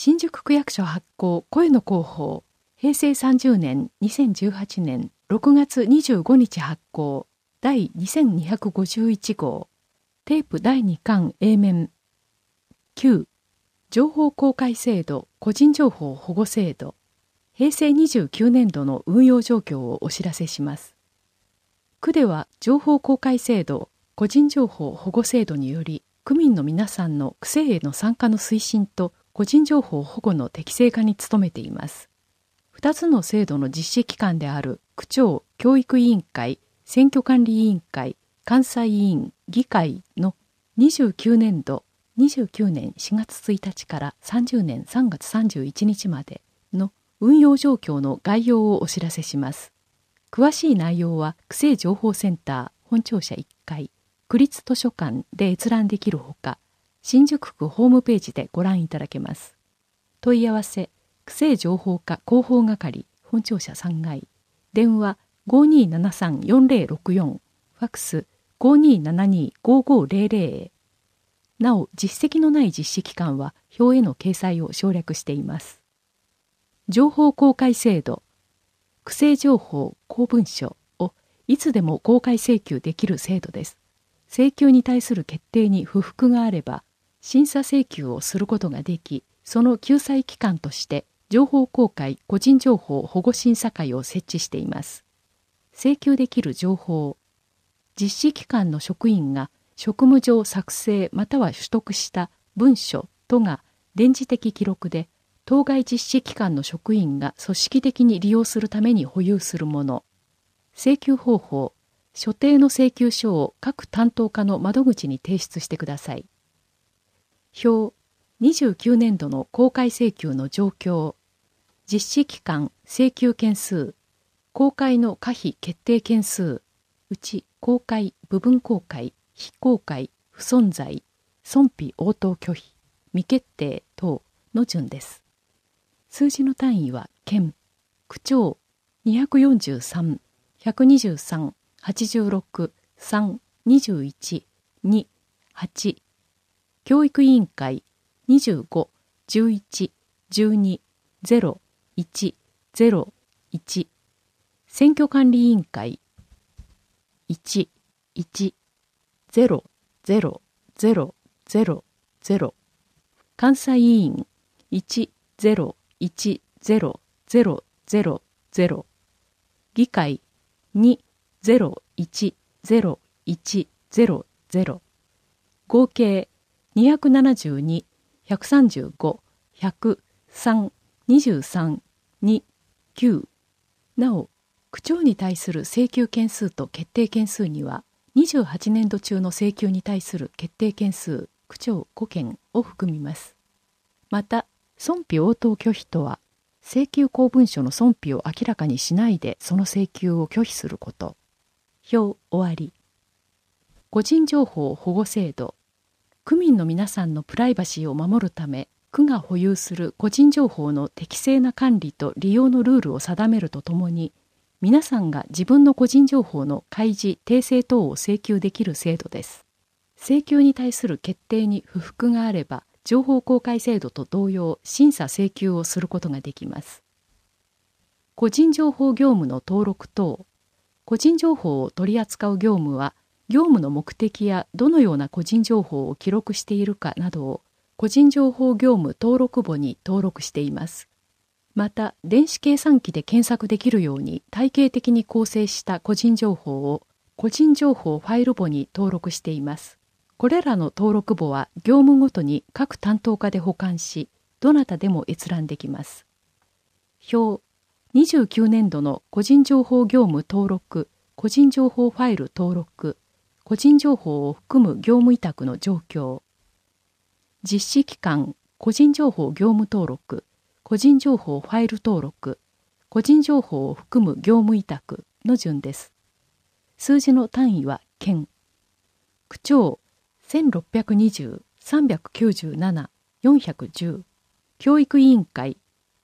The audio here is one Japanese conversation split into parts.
新宿区役所発行声の広報平成30年2018年6月25日発行第2251号テープ第2巻 A 面9情報公開制度個人情報保護制度平成29年度の運用状況をお知らせします。区では情報公開制度個人情報保護制度により区民の皆さんの区政への参加の推進と個人情報保護の適正化に努めています。2つの制度の実施機関である区長教育委員会、選挙管理委員会、監査委員、議会の29年度29年4月1日から30年3月31日までの運用状況の概要をお知らせします。詳しい内容は区政情報センター本庁舎1階、区立図書館で閲覧できるほか、新宿区ホームページでご覧いただけます。問い合わせ、区政情報課広報係本庁舎3階、電話 5273-4064、ファックス 5272-5500。なお、実績のない実施機関は表への掲載を省略しています。情報公開制度、区政情報公文書をいつでも公開請求できる制度です。請求に対する決定に不服があれば、審査請求をすることができ、その救済機関として情報公開個人情報保護審査会を設置しています。請求できる情報、実施機関の職員が職務上作成または取得した文書等が電磁的記録で、当該実施機関の職員が組織的に利用するために保有するもの。請求方法、所定の請求書を各担当課の窓口に提出してください。表、29年度の公開請求の状況、実施期間、請求件数、公開の可否決定件数、うち公開、部分公開、非公開、不存在、存否応答拒否、未決定等の順です。数字の単位は県、区長243、123、86、3、21、2、8、教育委員会25、11、12、0、1、0、1、選挙管理委員会1、1、0、0、0、0、0、監査委員1、0、1、0、0、0、0、議会2、0、1、0、1、0、0、合計272、135、100、3、23、2、9。なお、区長に対する請求件数と決定件数には、28年度中の請求に対する決定件数、区長5件を含みます。また、存否応答拒否とは、請求公文書の存否を明らかにしないでその請求を拒否すること。表終わり。個人情報保護制度。区民の皆さんのプライバシーを守るため、区が保有する個人情報の適正な管理と利用のルールを定めるとともに、皆さんが自分の個人情報の開示、訂正等を請求できる制度です。請求に対する決定に不服があれば、情報公開制度と同様、審査請求をすることができます。個人情報業務の登録等。個人情報を取り扱う業務は、業務の目的やどのような個人情報を記録しているかなどを個人情報業務登録簿に登録しています。また、電子計算機で検索できるように体系的に構成した個人情報を個人情報ファイル簿に登録しています。これらの登録簿は業務ごとに各担当課で保管し、どなたでも閲覧できます。表、29年度の個人情報業務登録、個人情報ファイル登録、個人情報を含む業務委託の状況。実施期間、個人情報業務登録、個人情報ファイル登録、個人情報を含む業務委託の順です。数字の単位は県。区長1620、397、410、教育委員会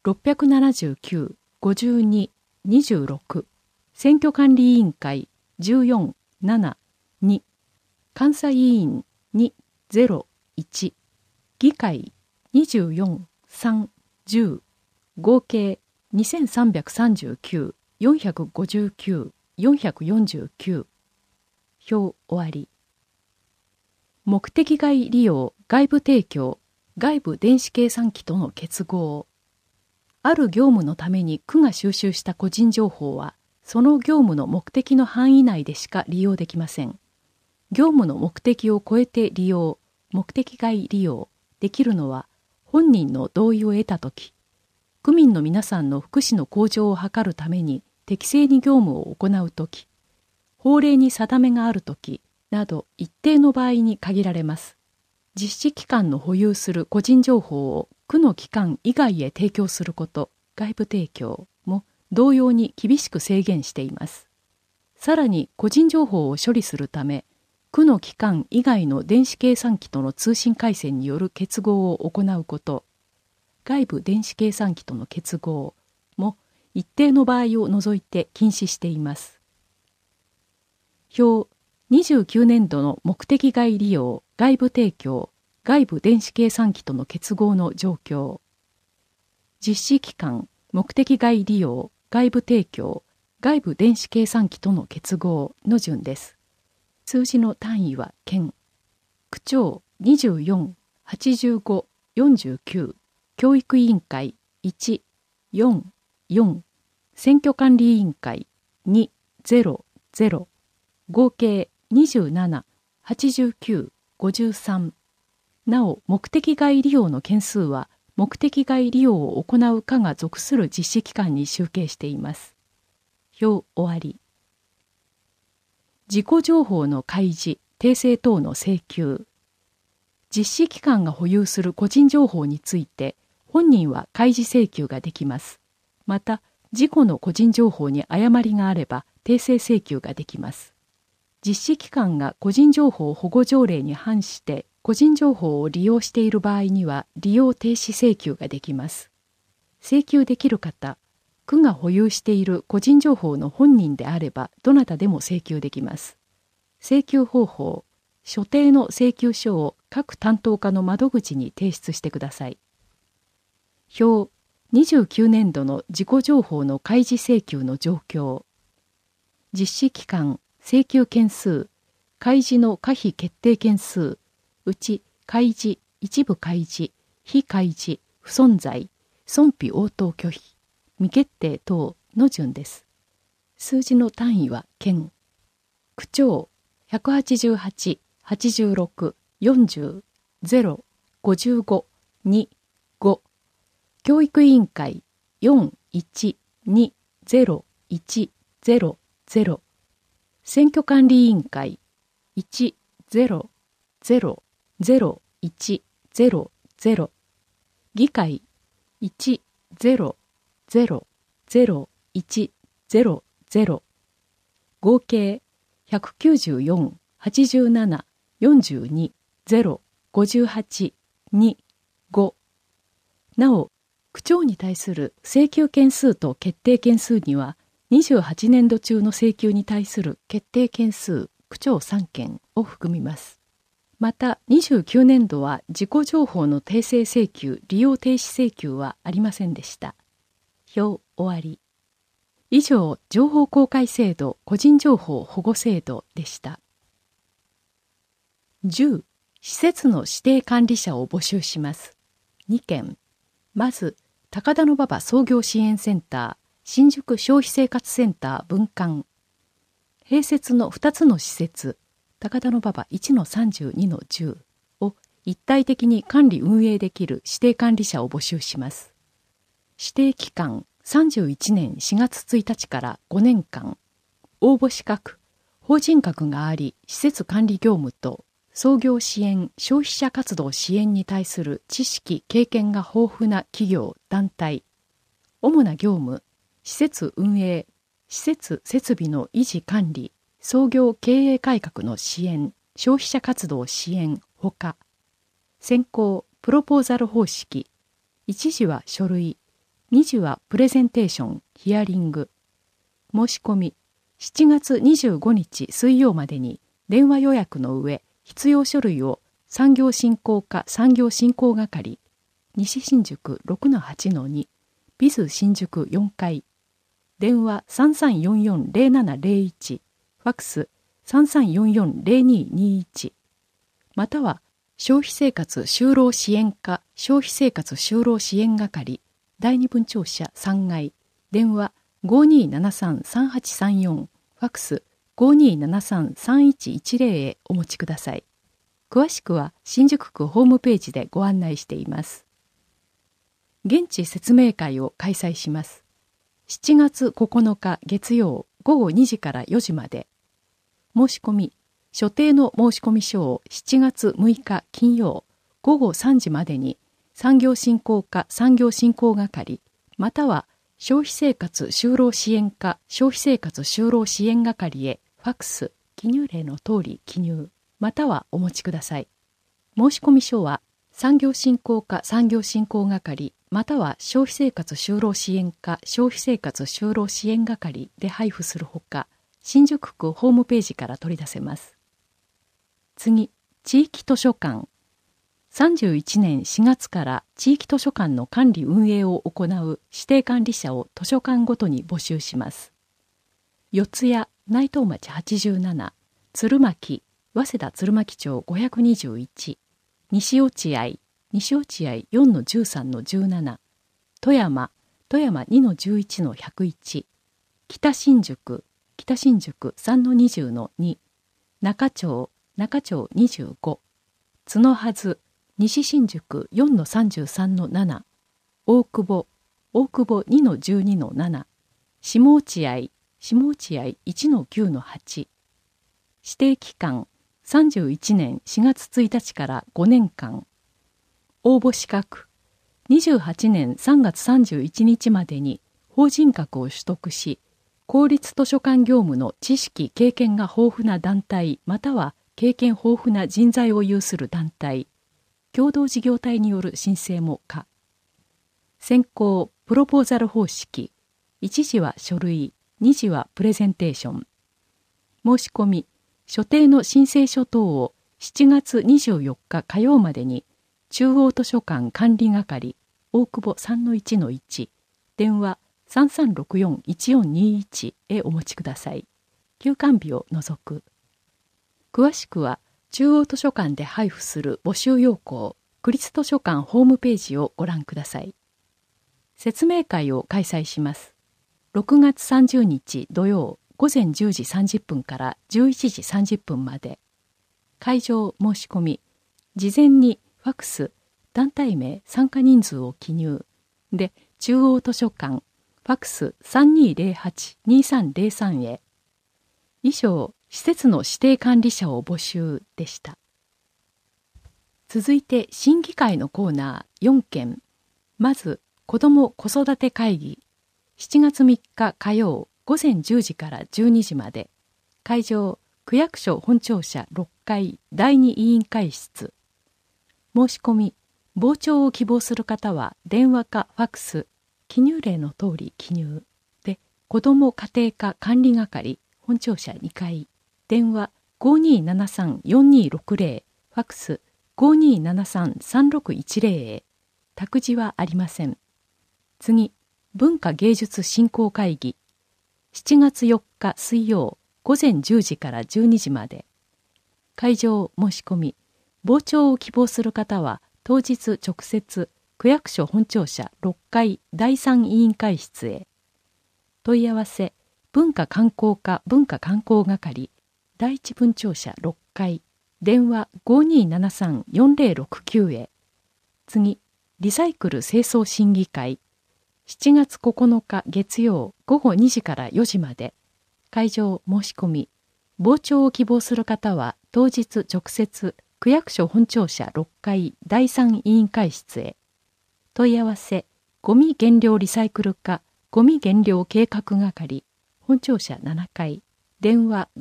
679、52、26、選挙管理委員会14、7、2、監査委員2、0、1、議会24、 3、10、合計2339、459、449。表終わり。目的外利用、外部提供、外部電子計算機との結合。ある業務のために区が収集した個人情報は、その業務の目的の範囲内でしか利用できません。業務の目的を超えて利用、目的外利用できるのは、本人の同意を得たとき、区民の皆さんの福祉の向上を図るために適正に業務を行うとき、法令に定めがあるときなど一定の場合に限られます。実施機関の保有する個人情報を区の機関以外へ提供すること、外部提供も同様に厳しく制限しています。さらに個人情報を処理するため、区の機関以外の電子計算機との通信回線による結合を行うこと、外部電子計算機との結合も一定の場合を除いて禁止しています。表29年度の目的外利用、外部提供、外部電子計算機との結合の状況。実施機関、目的外利用、外部提供、外部電子計算機との結合の順です。数字の単位は県。区長24、85、49、教育委員会1、4、4、選挙管理委員会2、0、0、合計27、89、53。なお、目的外利用の件数は、目的外利用を行う課が属する実施機関に集計しています。表終わり。自己情報の開示、訂正等の請求。実施機関が保有する個人情報について、本人は開示請求ができます。また、自己の個人情報に誤りがあれば、訂正請求ができます。実施機関が個人情報保護条例に反して個人情報を利用している場合には利用停止請求ができます。請求できる方、区が保有している個人情報の本人であればどなたでも請求できます。請求方法、所定の請求書を各担当課の窓口に提出してください。表29年度の自己情報の開示請求の状況。実施期間、請求件数、開示の可否決定件数、うち開示、一部開示、非開示、不存在、損否応答拒否、未決定等の順です。数字の単位は県。区長188、86、40、0、55、2、5。教育委員会4、1、2、0、1、0、0。選挙管理委員会1、0、0、0、1、0、0。議会1、0、0、0、1、0、0。合計194、87、42、0、58、2、5。なお、区長に対する請求件数と決定件数には、28年度中の請求に対する決定件数、区長3件を含みます。また、29年度は自己情報の訂正請求、利用停止請求はありませんでした。表終わり。以上、情報公開制度、個人情報保護制度でした。10、施設の指定管理者を募集します。2件。まず、高田馬場創業支援センター、新宿消費生活センター分館。併設の2つの施設、高田馬場 1-32-10 を一体的に管理運営できる指定管理者を募集します。指定期間31年4月1日から5年間。応募資格、法人格があり、施設管理業務と創業支援、消費者活動支援に対する知識、経験が豊富な企業、団体。主な業務、施設運営、施設設備の維持管理、創業経営改革の支援、消費者活動支援ほか。選考、プロポーザル方式。1次は書類、2次はプレゼンテーション、ヒアリング。申し込み、7月25日水曜までに電話予約の上、必要書類を産業振興課産業振興係、 西新宿 6-8-2 ビズ新宿4階、電話 3344-0701、ファックス 3344-0221、または消費生活就労支援課消費生活就労支援係第二分庁舎3階、電話 5273-3834、ファックス 5273-3110 へお持ちください。詳しくは新宿区ホームページでご案内しています。現地説明会を開催します。7月9日月曜午後2時から4時まで。申し込み、所定の申込書を7月6日金曜午後3時までに産業振興課産業振興係または消費生活就労支援課消費生活就労支援係へファックス記入例の通り記入またはお持ちください。申込書は産業振興課産業振興係または消費生活就労支援課消費生活就労支援係で配布するほか、新宿区ホームページから取り出せます。次、地域図書館。31年4月から地域図書館の管理運営を行う指定管理者を図書館ごとに募集します。四谷、内藤町87、鶴巻、早稲田鶴巻町521、西落合 4-13-17、富山 2-11-101、北新宿 3-20-2、中町25、角はず西新宿 4-33-7、大久保 2-12-7、下落合 1-9-8、指定期間31年4月1日から5年間、応募資格28年3月31日までに法人格を取得し、公立図書館業務の知識・経験が豊富な団体または経験豊富な人材を有する団体、共同事業体による申請も可。選考・プロポーザル方式、1次は書類、2次はプレゼンテーション。申し込み、所定の申請書等を7月24日火曜までに、中央図書館管理係、大久保 3-1-1、電話 3364-1421 へお持ちください。休館日を除く。詳しくは、中央図書館で配布する募集要項、区立図書館ホームページをご覧ください。説明会を開催します。6月30日土曜午前10時30分から11時30分まで。会場申し込み、事前にファックス、団体名、参加人数を記入。で、中央図書館、ファックス 3208-2303 へ。以上、施設の指定管理者を募集でした。続いて、審議会のコーナー4件。まず、子ども子育て会議。7月3日火曜午前10時から12時まで。会場、区役所本庁舎6階第2委員会室。申し込み、傍聴を希望する方は電話かファックス、記入例の通り記入。で、子ども家庭科管理係、本庁舎2階。電話 5273-4260、ファックス 5273-3610 へ。託児はありません。次、文化芸術振興会議。7月4日水曜午前10時から12時まで。会場申し込み、傍聴を希望する方は当日直接区役所本庁舎6階第3委員会室へ。問い合わせ、文化観光課文化観光係第一分庁舎6階、電話 5273-4069 へ。次、リサイクル清掃審議会。7月9日月曜午後2時から4時まで。会場申し込み。傍聴を希望する方は当日直接区役所本庁舎6階第3委員会室へ。問い合わせ、ゴミ減量リサイクル課ゴミ減量計画係本庁舎7階。電話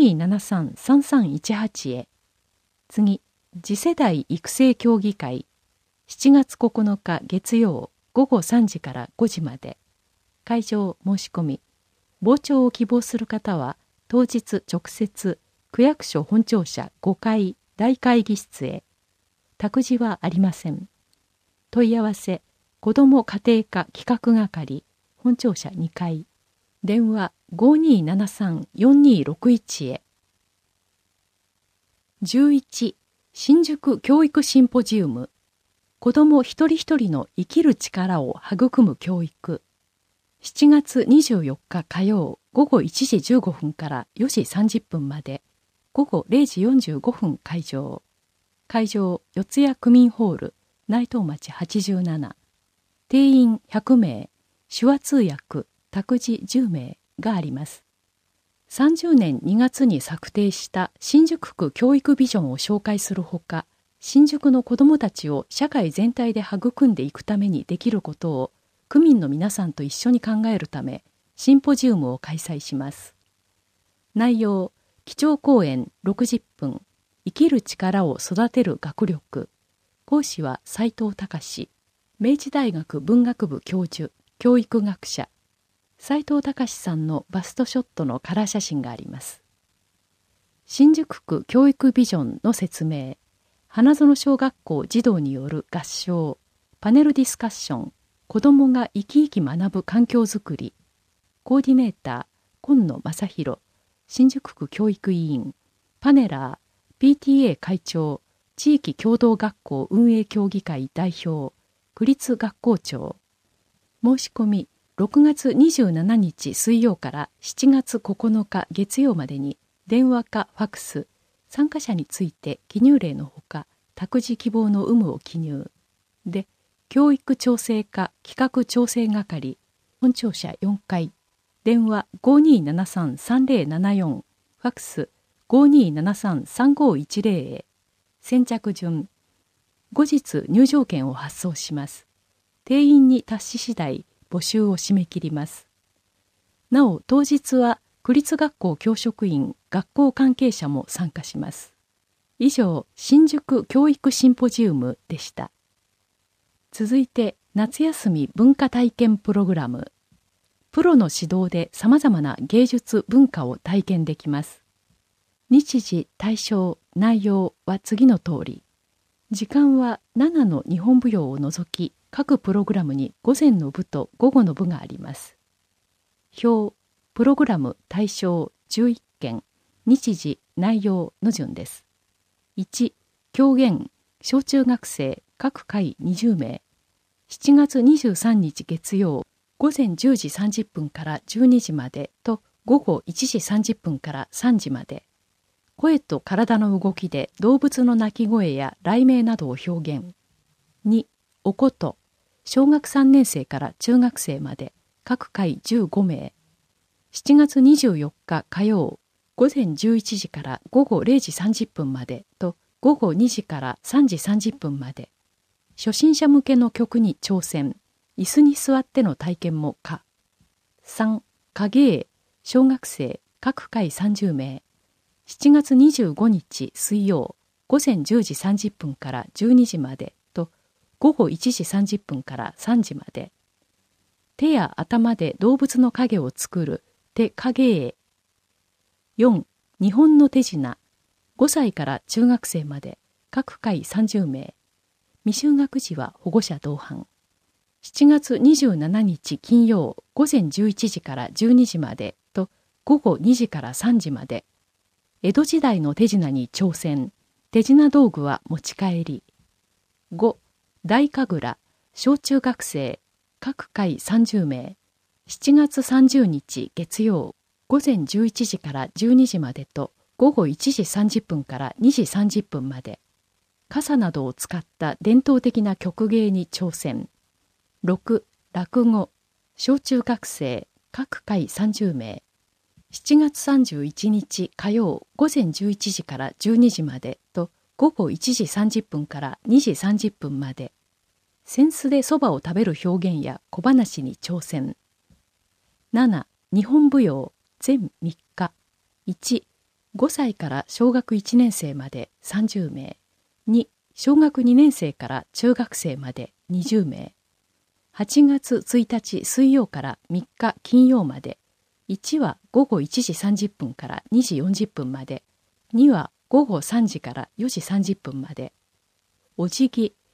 5273-3318 へ。次、次世代育成協議会。7月9日月曜午後3時から5時まで。会場申し込み。傍聴を希望する方は当日直接区役所本庁舎5階大会議室へ。託児はありません。 問い合わせ子ども家庭科企画係本庁舎2階電話 5273-4261 へ。11. 新宿教育シンポジウム子ども一人一人の生きる力を育む教育。7月24日火曜午後1時15分から4時30分まで、午後0時45分会場。会場、四谷区民ホール、内藤町87。定員100名、手話通訳、託児10名があります。30年2月に策定した新宿区教育ビジョンを紹介するほか、新宿の子どもたちを社会全体で育んでいくためにできることを区民の皆さんと一緒に考えるため、シンポジウムを開催します。内容、基調講演60分、生きる力を育てる学力。講師は斉藤隆、明治大学文学部教授、教育学者。斉藤隆さんのバストショットのカラー写真があります。新宿区教育ビジョンの説明、花園小学校児童による合唱、パネルディスカッション、子どもが生き生き学ぶ環境づくり、コーディネーター、今野正弘、新宿区教育委員、パネラー、PTA 会長、地域共同学校運営協議会代表、区立学校長。申し込み、6月27日水曜から7月9日月曜までに電話かファクス、参加者について記入例のほか託児希望の有無を記入で、教育調整課企画調整係本庁舎4階電話 5273-3074 ファクス 5273-3510 へ。先着順。後日入場券を発送します。定員に達し次第募集を締め切ります。なお当日は区立学校教職員、学校関係者も参加します。以上、新宿教育シンポジウムでした。続いて夏休み文化体験プログラム。プロの指導でさまざまな芸術文化を体験できます。日時、対象、内容は次の通り。時間は7の日本舞踊を除き、各プログラムに午前の部と午後の部があります。表、プログラム対象11件、日時、内容の順です。1、狂言、小中学生、各回20名。7月23日月曜、午前10時30分から12時までと午後1時30分から3時まで。声と体の動きで動物の鳴き声や雷鳴などを表現。2、おこと、小学3年生から中学生まで、各回15名。7月24日火曜、午前11時から午後0時30分までと午後2時から3時30分まで。初心者向けの曲に挑戦。椅子に座っての体験も可。3、影絵、小学生、各回30名。7月25日水曜、午前10時30分から12時までと午後1時30分から3時まで。手や頭で動物の影を作る手影絵。4、日本の手品。5歳から中学生まで、各回30名。未就学児は保護者同伴。7月27日金曜、午前11時から12時までと午後2時から3時まで。江戸時代の手品に挑戦。手品道具は持ち帰り。5、大神楽、小中学生、各回30名。7月30日月曜、午前11時から12時までと午後1時30分から2時30分まで。傘などを使った伝統的な曲芸に挑戦。6、落語、小中学生、各回30名。7月31日火曜午前11時から12時までと午後1時30分から2時30分まで。扇子でそばを食べる表現や小話に挑戦。7、日本舞踊全3日。1、5歳から小学1年生まで30名。2、小学2年生から中学生まで20名。8月1日水曜から3日金曜まで。1は午後1時30分から2時40分まで。2は午後3時から4時30分まで。お辞儀、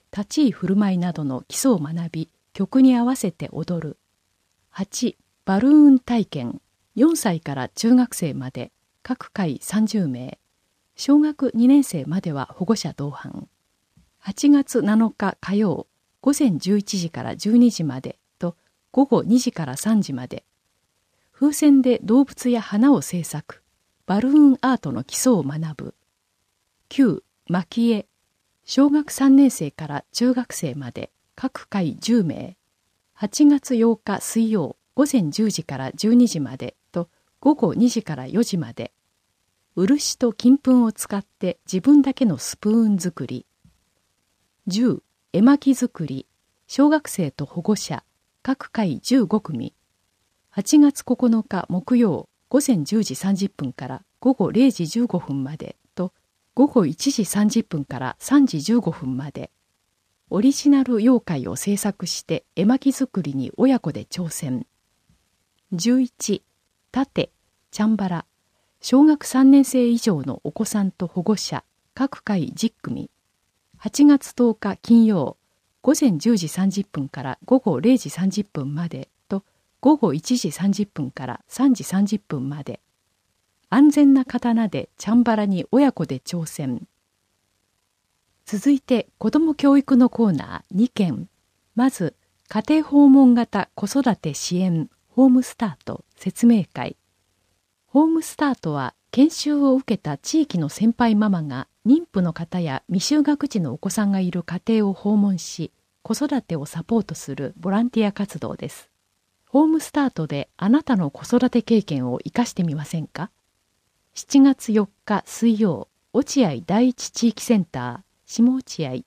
立ち居振る舞いなどの基礎を学び、曲に合わせて踊る。8、バルーン体験。4歳から中学生まで、各回30名。小学2年生までは保護者同伴。8月7日火曜、午前11時から12時までと午後2時から3時まで。風船で動物や花を制作。バルーンアートの基礎を学ぶ。9、蒔絵。小学3年生から中学生まで、各回10名。8月8日水曜、午前10時から12時までと午後2時から4時まで。漆と金粉を使って自分だけのスプーン作り。10、絵巻作り。小学生と保護者、各回15組。8月9日木曜、午前10時30分から午後0時15分までと午後1時30分から3時15分まで。オリジナル妖怪を制作して絵巻作りに親子で挑戦。11、盾、チャンバラ。小学3年生以上のお子さんと保護者、各回10組。8月10日金曜、午前10時30分から午後0時30分までと午後1時30分から3時30分まで。安全な刀でチャンバラに親子で挑戦。続いて子ども教育のコーナー2件。まず、家庭訪問型子育て支援ホームスタート説明会。ホームスタートは研修を受けた地域の先輩ママが妊婦の方や未就学児のお子さんがいる家庭を訪問し、子育てをサポートするボランティア活動です。ホームスタートであなたの子育て経験を生かしてみませんか？ 7 月4日水曜、落合第一地域センター、下落合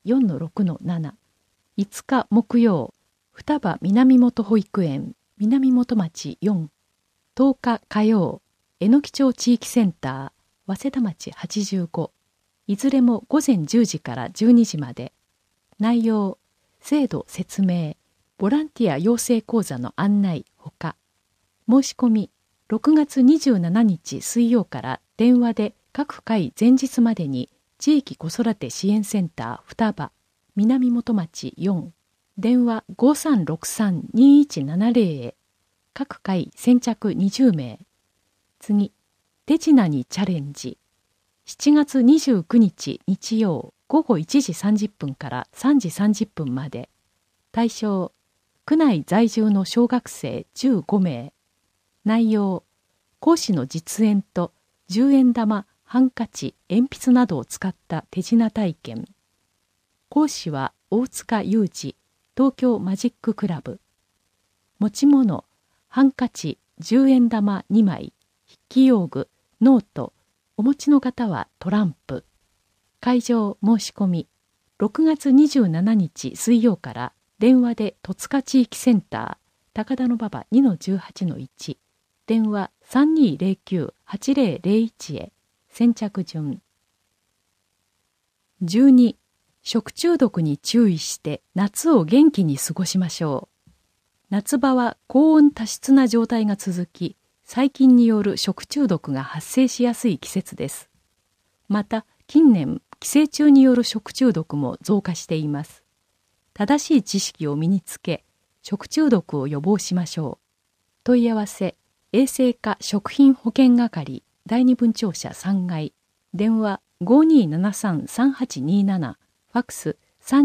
4-6-7。5日木曜、双葉南本保育園、南本町4。10日火曜、榎木町地域センター、早稲田町85。いずれも午前10時から12時まで。内容、制度説明、ボランティア養成講座の案内ほか。申し込み、6月27日水曜から電話で各回前日までに地域子育て支援センター双葉南本町4電話 5363-2170 へ。各回先着20名。次、手品にチャレンジ。7月29日日曜午後1時30分から3時30分まで。対象、区内在住の小学生15名。内容、講師の実演と10円玉、ハンカチ、鉛筆などを使った手品体験。講師は大塚裕二、東京マジッククラブ。持ち物、ハンカチ、10円玉2枚、筆記用具、ノート、お持ちの方はトランプ。会場申し込み、6月27日水曜から電話で戸塚地域センター、高田馬場 2-18-1、電話 3209-8001 へ。先着順。12、食中毒に注意して夏を元気に過ごしましょう。夏場は高温多湿な状態が続き、細菌による食中毒が発生しやすい季節です。また、近年、寄生虫による食中毒も増加しています。正しい知識を身につけ、食中毒を予防しましょう。問い合わせ、衛生課食品保健係第二分庁舎3階、電話 5273-3827、ファックス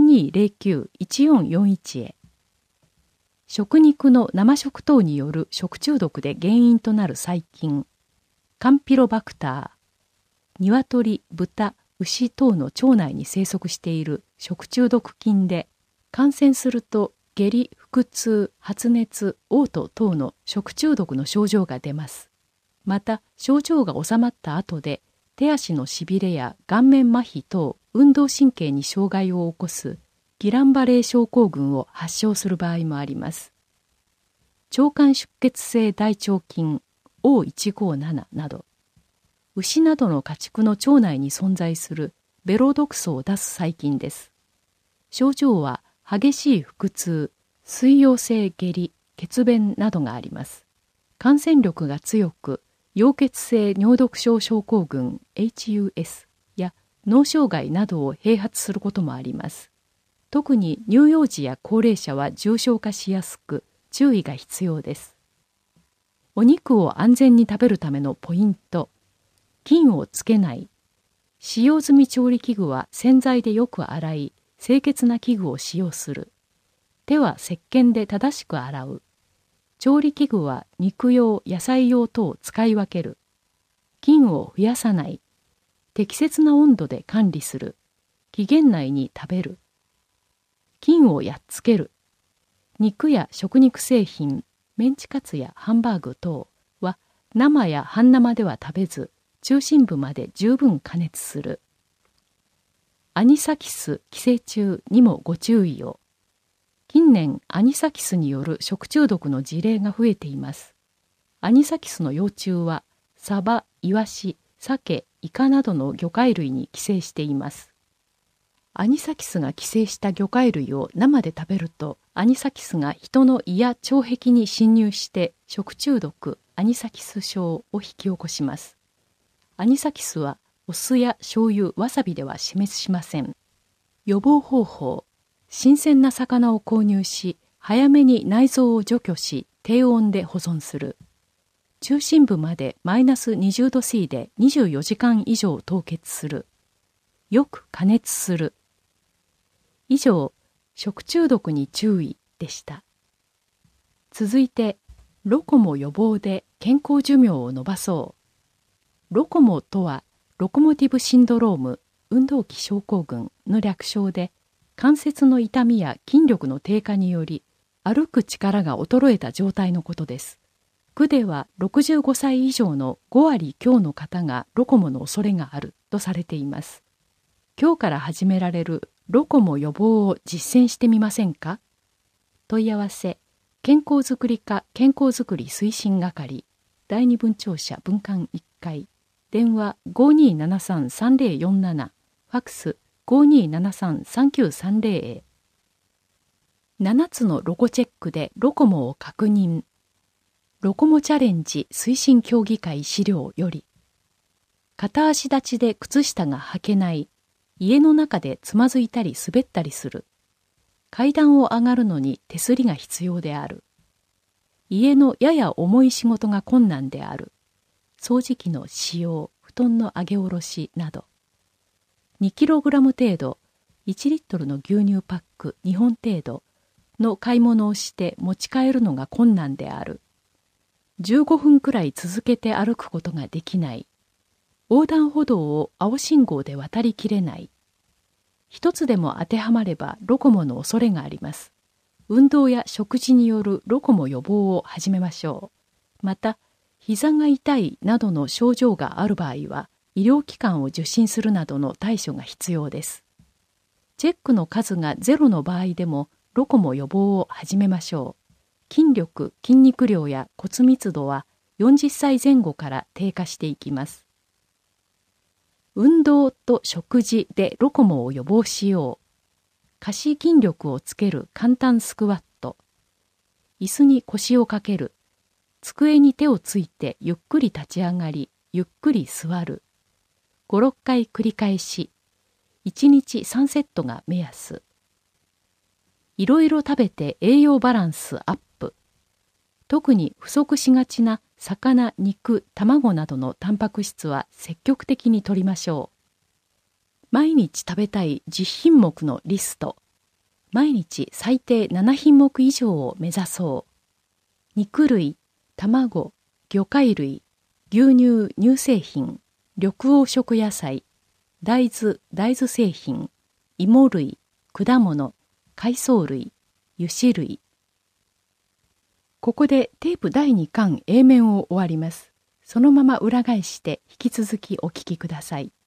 3209-1441 へ。食肉の生食等による食中毒で原因となる細菌、カンピロバクター、鶏、豚、牛等の腸内に生息している食中毒菌で、感染すると下痢、腹痛、発熱、嘔吐等の食中毒の症状が出ます。また、症状が治まった後で、手足のしびれや顔面麻痺等、運動神経に障害を起こすギランバレー症候群を発症する場合もあります。腸管出血性大腸菌 O157 など、牛などの家畜の腸内に存在するベロ毒素を出す細菌です。症状は激しい腹痛、水溶性下痢、血便などがあります。感染力が強く、溶血性尿毒症症候群 HUS や脳障害などを併発することもあります。 特に乳幼児や高齢者は重症化しやすく注意が必要です。お肉を安全に食べるためのポイント。菌をつけない。使用済み調理器具は洗剤でよく洗い、清潔な器具を使用する。手は石鹸で正しく洗う。調理器具は肉用、野菜用等を使い分ける。菌を増やさない。適切な温度で管理する。期限内に食べる。菌をやっつける。肉や食肉製品、メンチカツやハンバーグ等は生や半生では食べず、中心部まで十分加熱する。アニサキス寄生虫にもご注意を。近年アニサキスによる食中毒の事例が増えています。アニサキスの幼虫はサバ、イワシ、鮭、イカなどの魚介類に寄生しています。アニサキスが寄生した魚介類を生で食べると、アニサキスが人の胃や腸壁に侵入して食中毒、アニサキス症を引き起こします。アニサキスはお酢や醤油、わさびでは死滅しません。予防方法。新鮮な魚を購入し、早めに内臓を除去し、低温で保存する。中心部までマイナス20度 C で24時間以上凍結する。よく加熱する。以上、食中毒に注意でした。続いて、ロコモ予防で健康寿命を延ばそう。ロコモとは、ロコモティブシンドローム、運動器症候群の略称で、関節の痛みや筋力の低下により、歩く力が衰えた状態のことです。区では65歳以上の5割強の方がロコモの恐れがあるとされています。今日から始められるロコモ予防を実践してみませんか？問い合わせ、健康づくり課健康づくり推進係、第二分庁舎分館1階、電話 5273-3047、ファクス 5273-3930 へ。7つのロコチェックでロコモを確認。ロコモチャレンジ推進協議会資料より、片足立ちで靴下が履けない。家の中でつまずいたり滑ったりする。階段を上がるのに手すりが必要である。家のやや重い仕事が困難である。掃除機の使用、布団の上げ下ろしなど。2kg 程度、1リットルの牛乳パック2本程度の買い物をして持ち帰るのが困難である。15分くらい続けて歩くことができない。横断歩道を青信号で渡りきれない。一つでも当てはまればロコモの恐れがあります。運動や食事によるロコモ予防を始めましょう。また、膝が痛いなどの症状がある場合は、医療機関を受診するなどの対処が必要です。チェックの数がゼロの場合でも、ロコモ予防を始めましょう。筋力、筋肉量や骨密度は40歳前後から低下していきます。運動と食事でロコモを予防しよう。下肢筋力をつける簡単スクワット。椅子に腰をかける。机に手をついてゆっくり立ち上がり、ゆっくり座る。5、6回繰り返し。1日3セットが目安。いろいろ食べて栄養バランスアップ。特に不足しがちな魚、肉、卵などのタンパク質は積極的に摂りましょう。毎日食べたい10品目のリスト。毎日最低7品目以上を目指そう。肉類、卵、魚介類、牛乳、乳製品、緑黄色野菜、大豆、大豆製品、芋類、果物、海藻類、油脂類。ここでテープ第2巻 A 面を終わります。そのまま裏返して引き続きお聞きください。